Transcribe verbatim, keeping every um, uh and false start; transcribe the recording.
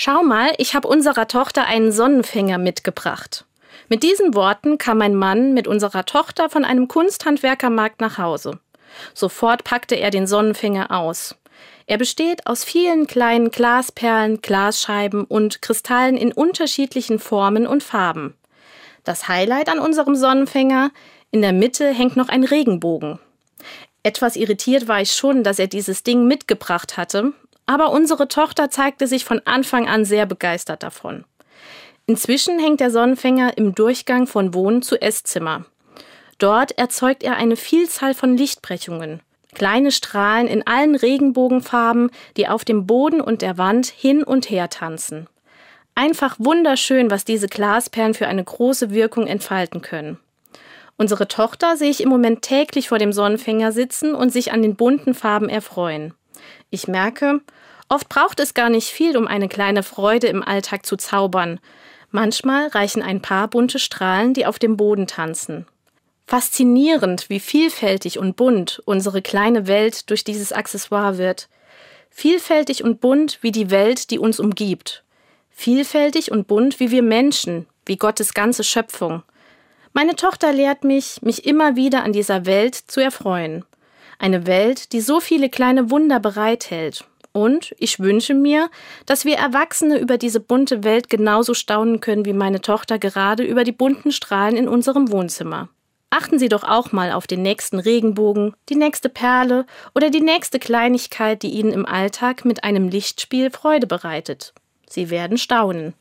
Schau mal, ich habe unserer Tochter einen Sonnenfänger mitgebracht. Mit diesen Worten kam mein Mann mit unserer Tochter von einem Kunsthandwerkermarkt nach Hause. Sofort packte er den Sonnenfänger aus. Er besteht aus vielen kleinen Glasperlen, Glasscheiben und Kristallen in unterschiedlichen Formen und Farben. Das Highlight an unserem Sonnenfänger: in der Mitte hängt noch ein Regenbogen. Etwas irritiert war ich schon, dass er dieses Ding mitgebracht hatte, aber unsere Tochter zeigte sich von Anfang an sehr begeistert davon. Inzwischen hängt der Sonnenfänger im Durchgang von Wohn- zu Esszimmer. Dort erzeugt er eine Vielzahl von Lichtbrechungen. Kleine Strahlen in allen Regenbogenfarben, die auf dem Boden und der Wand hin und her tanzen. Einfach wunderschön, was diese Glasperlen für eine große Wirkung entfalten können. Unsere Tochter sehe ich im Moment täglich vor dem Sonnenfänger sitzen und sich an den bunten Farben erfreuen. Ich merke, oft braucht es gar nicht viel, um eine kleine Freude im Alltag zu zaubern. Manchmal reichen ein paar bunte Strahlen, die auf dem Boden tanzen. Faszinierend, wie vielfältig und bunt unsere kleine Welt durch dieses Accessoire wird. Vielfältig und bunt wie die Welt, die uns umgibt. Vielfältig und bunt wie wir Menschen, wie Gottes ganze Schöpfung. Meine Tochter lehrt mich, mich immer wieder an dieser Welt zu erfreuen. Eine Welt, die so viele kleine Wunder bereithält. Und ich wünsche mir, dass wir Erwachsene über diese bunte Welt genauso staunen können wie meine Tochter gerade über die bunten Strahlen in unserem Wohnzimmer. Achten Sie doch auch mal auf den nächsten Regenbogen, die nächste Perle oder die nächste Kleinigkeit, die Ihnen im Alltag mit einem Lichtspiel Freude bereitet. Sie werden staunen.